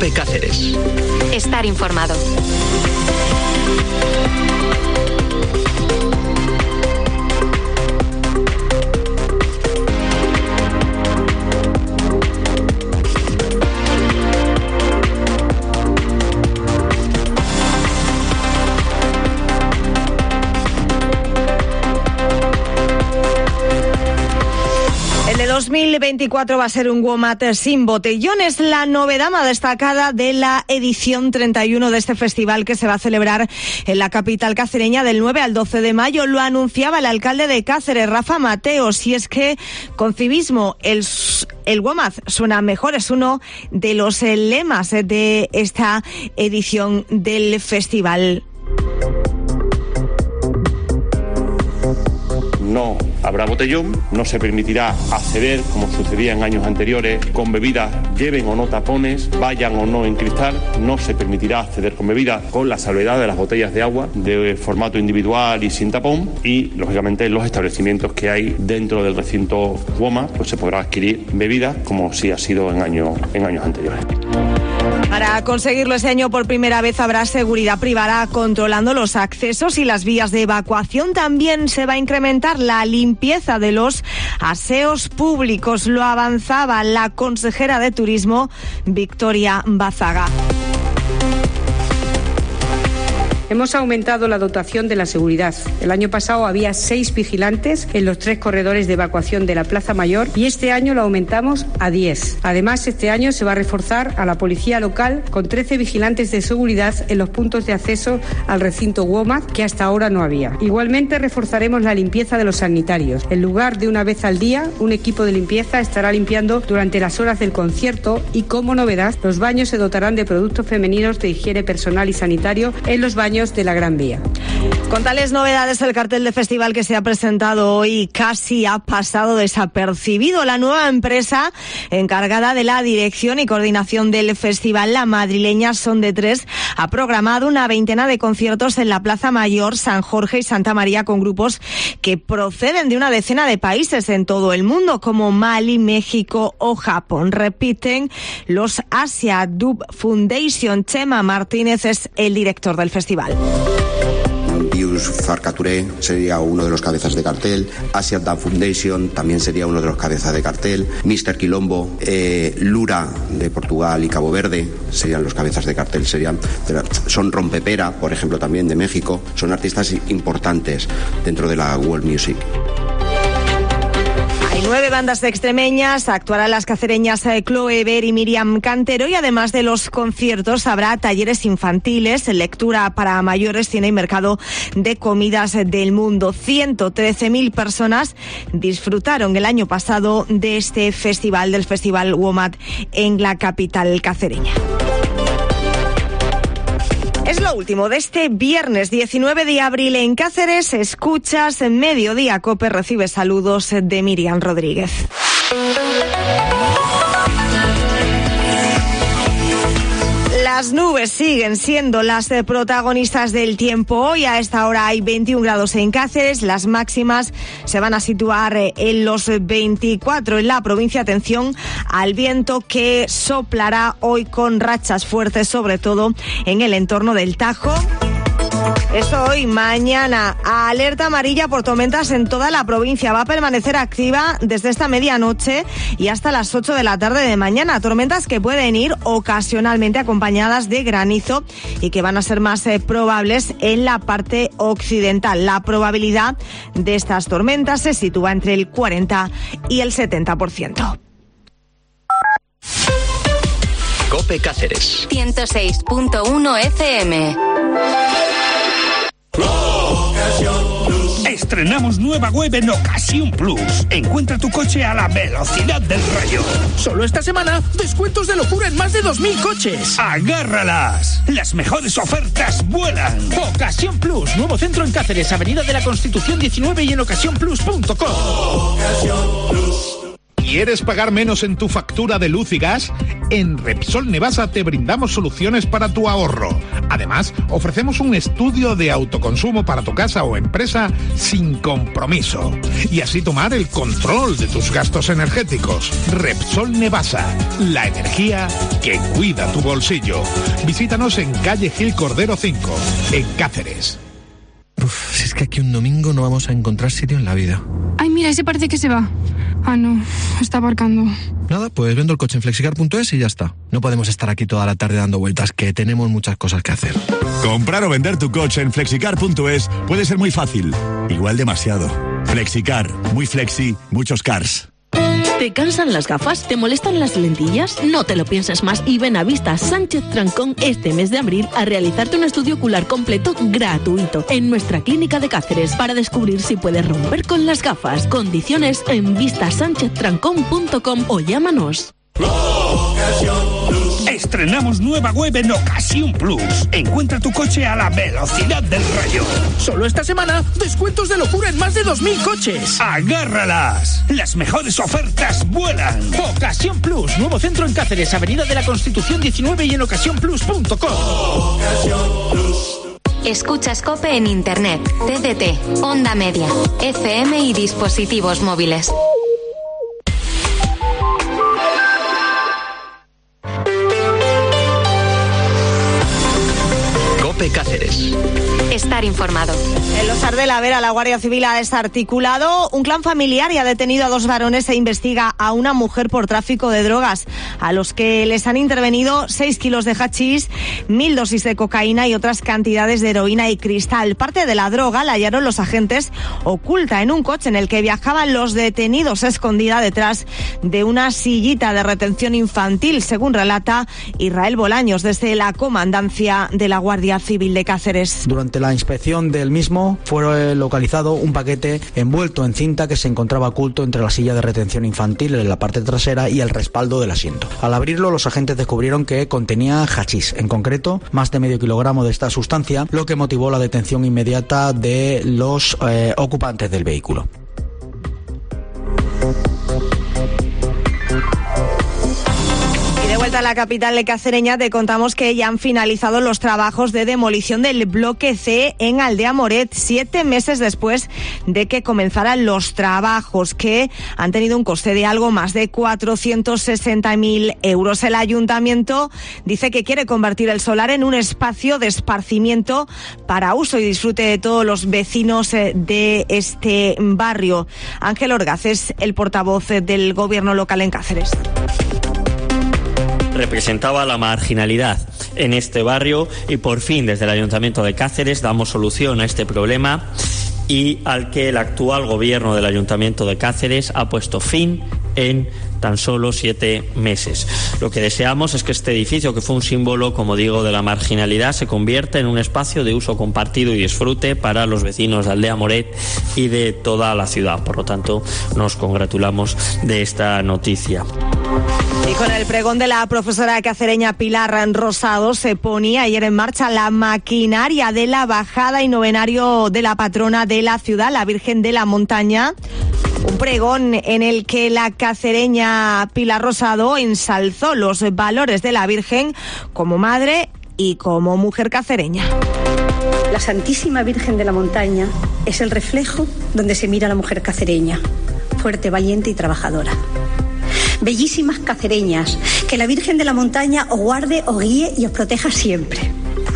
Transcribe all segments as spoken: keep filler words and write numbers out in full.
COPE Cáceres. Estar informado. dos mil veinticuatro va a ser un WOMAD sin botellón. Es la novedad más destacada de la edición treinta y uno de este festival que se va a celebrar en la capital cacereña del nueve al doce de mayo. Lo anunciaba el alcalde de Cáceres, Rafa Mateos, y es que con civismo el, el WOMAD suena mejor. Es uno de los lemas de esta edición del festival. No habrá botellón, no se permitirá acceder, como sucedía en años anteriores, con bebidas, lleven o no tapones, vayan o no en cristal, no se permitirá acceder con bebidas, con la salvedad de las botellas de agua de formato individual y sin tapón, y lógicamente en los establecimientos que hay dentro del recinto WOMAD pues se podrá adquirir bebidas como sí ha sido en años, en años anteriores. Para conseguirlo este año por primera vez habrá seguridad privada controlando los accesos y las vías de evacuación. También se va a incrementar la limpieza de los aseos públicos. Lo avanzaba la consejera de Turismo, Victoria Bazaga. Hemos aumentado la dotación de la seguridad. El año pasado había seis vigilantes en los tres corredores de evacuación de la Plaza Mayor y este año lo aumentamos a diez. Además, este año se va a reforzar a la policía local con trece vigilantes de seguridad en los puntos de acceso al recinto WOMAD, que hasta ahora no había. Igualmente, reforzaremos la limpieza de los sanitarios. En lugar de una vez al día, un equipo de limpieza estará limpiando durante las horas del concierto y, como novedad, los baños se dotarán de productos femeninos de higiene personal y sanitario en los baños de la Gran Vía. Con tales novedades, el cartel de festival que se ha presentado hoy casi ha pasado desapercibido. La nueva empresa encargada de la dirección y coordinación del festival, la madrileña Son de Tres, ha programado una veintena de conciertos en la Plaza Mayor, San Jorge y Santa María con grupos que proceden de una decena de países en todo el mundo, como Mali, México o Japón. Repiten los Asia Dub Foundation. Chema Martínez es el director del festival. Pius Farcaturé sería uno de los cabezas de cartel, Asia Dub Foundation también sería uno de los cabezas de cartel, míster Quilombo, eh, Lura de Portugal y Cabo Verde serían los cabezas de cartel, serían, son Rompepera, por ejemplo, también de México, son artistas importantes dentro de la world music. Nueve bandas extremeñas, actuarán las cacereñas Chloe Ver y Miriam Cantero, y además de los conciertos habrá talleres infantiles, lectura para mayores, cine y mercado de comidas del mundo. ciento trece mil personas disfrutaron el año pasado de este festival, del Festival WOMAD en la capital cacereña. Es lo último de este viernes diecinueve de abril en Cáceres. Escuchas en Mediodía Cope, recibe saludos de Miriam Rodríguez. Las nubes siguen siendo las protagonistas del tiempo. Hoy a esta hora hay veintiún grados en Cáceres. Las máximas se van a situar en los veinticuatro en la provincia. Atención al viento que soplará hoy con rachas fuertes, sobre todo en el entorno del Tajo. Eso hoy. Mañana, alerta amarilla por tormentas en toda la provincia. Va a permanecer activa desde esta medianoche y hasta las ocho de la tarde de mañana. Tormentas que pueden ir ocasionalmente acompañadas de granizo y que van a ser más eh, probables en la parte occidental. La probabilidad de estas tormentas se sitúa entre el cuarenta y el setenta por ciento. COPE Cáceres ciento seis punto uno F M. Estrenamos nueva web en Ocasión Plus. Encuentra tu coche a la velocidad del rayo. Solo esta semana, descuentos de locura en más de dos mil coches. ¡Agárralas! Las mejores ofertas vuelan. Ocasión Plus, nuevo centro en Cáceres, Avenida de la Constitución diecinueve y en ocasión plus punto com. Ocasión Plus. ¿Quieres pagar menos en tu factura de luz y gas? En Repsol Nevasa te brindamos soluciones para tu ahorro. Además, ofrecemos un estudio de autoconsumo para tu casa o empresa sin compromiso. Y así tomar el control de tus gastos energéticos. Repsol Nevasa, la energía que cuida tu bolsillo. Visítanos en calle Gil Cordero cinco, en Cáceres. Uf, si es que aquí un domingo no vamos a encontrar sitio en la vida. Ay, mira, ese parece que se va. Ah, no, está aparcando. Nada, pues vendo el coche en flexicar punto es y ya está. No podemos estar aquí toda la tarde dando vueltas, que tenemos muchas cosas que hacer. Comprar o vender tu coche en flexicar punto es puede ser muy fácil, igual demasiado. Flexicar, muy flexi, muchos cars. ¿Te cansan las gafas? ¿Te molestan las lentillas? No te lo pienses más y ven a Vista Sánchez Trancón este mes de abril a realizarte un estudio ocular completo gratuito en nuestra clínica de Cáceres para descubrir si puedes romper con las gafas. Condiciones en vista sánchez trancón punto com o llámanos. Estrenamos nueva web en Ocasión Plus. Encuentra tu coche a la velocidad del rayo. Solo esta semana, descuentos de locura en más de dos mil coches. ¡Agárralas! Las mejores ofertas vuelan. Ocasión Plus, nuevo centro en Cáceres, Avenida de la Constitución diecinueve y en ocasión plus punto com. Escuchas COPE en Internet, T D T, Onda Media, F M y dispositivos móviles. COPE Cáceres. Estar informado. En Los Ar de la Vera, la Guardia Civil ha desarticulado un clan familiar y ha detenido a dos varones e investiga a una mujer por tráfico de drogas, a los que les han intervenido seis kilos de hachís, mil dosis de cocaína y otras cantidades de heroína y cristal. Parte de la droga la hallaron los agentes oculta en un coche en el que viajaban los detenidos, escondida detrás de una sillita de retención infantil, según relata Israel Bolaños desde la Comandancia de la Guardia Civil de Cáceres. Durante la inspección del mismo fue localizado un paquete envuelto en cinta que se encontraba oculto entre la silla de retención infantil en la parte trasera y el respaldo del asiento. Al abrirlo, los agentes descubrieron que contenía hachís, en concreto más de medio kilogramo de esta sustancia, lo que motivó la detención inmediata de los eh, ocupantes del vehículo. De vuelta a la capital cacereña, te contamos que ya han finalizado los trabajos de demolición del bloque C en Aldea Moret, siete meses después de que comenzaran los trabajos, que han tenido un coste de algo más de cuatrocientos sesenta mil euros. El ayuntamiento dice que quiere convertir el solar en un espacio de esparcimiento para uso y disfrute de todos los vecinos de este barrio. Ángel Orgaz es el portavoz del gobierno local en Cáceres. Representaba la marginalidad en este barrio y por fin desde el Ayuntamiento de Cáceres damos solución a este problema y al que el actual gobierno del Ayuntamiento de Cáceres ha puesto fin en tan solo siete meses. Lo que deseamos es que este edificio, que fue un símbolo, como digo, de la marginalidad, se convierta en un espacio de uso compartido y disfrute para los vecinos de Aldea Moret y de toda la ciudad. Por lo tanto, nos congratulamos de esta noticia. Y con el pregón de la profesora cacereña Pilar Rosado se ponía ayer en marcha la maquinaria de la bajada y novenario de la patrona de la ciudad, la Virgen de la Montaña. Un pregón en el que la cacereña Pilar Rosado ensalzó los valores de la Virgen como madre y como mujer cacereña. La Santísima Virgen de la Montaña es el reflejo donde se mira a la mujer cacereña, fuerte, valiente y trabajadora. Bellísimas cacereñas, que la Virgen de la Montaña os guarde, os guíe y os proteja siempre.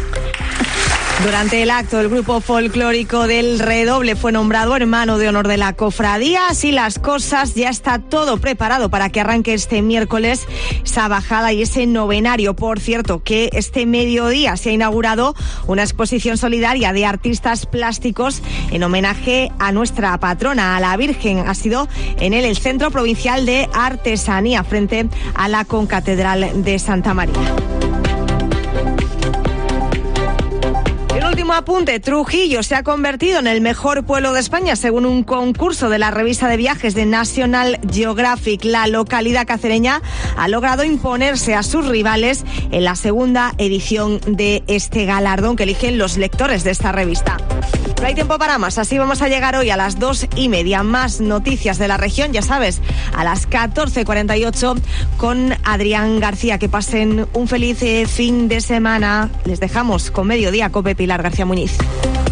Durante el acto, el grupo folclórico del Redoble fue nombrado hermano de honor de la cofradía. Así las cosas, ya está todo preparado para que arranque este miércoles esa bajada y ese novenario. Por cierto, que este mediodía se ha inaugurado una exposición solidaria de artistas plásticos en homenaje a nuestra patrona, a la Virgen. Ha sido en el, el Centro Provincial de Artesanía, frente a la Concatedral de Santa María. Último apunte, Trujillo se ha convertido en el mejor pueblo de España según un concurso de la revista de viajes de National Geographic. La localidad cacereña ha logrado imponerse a sus rivales en la segunda edición de este galardón que eligen los lectores de esta revista. No hay tiempo para más, así vamos a llegar hoy a las dos y media. Más noticias de la región, ya sabes, a las catorce cuarenta y ocho con Adrián García. Que pasen un feliz fin de semana. Les dejamos con Mediodía Cope, Pilar García Muñiz.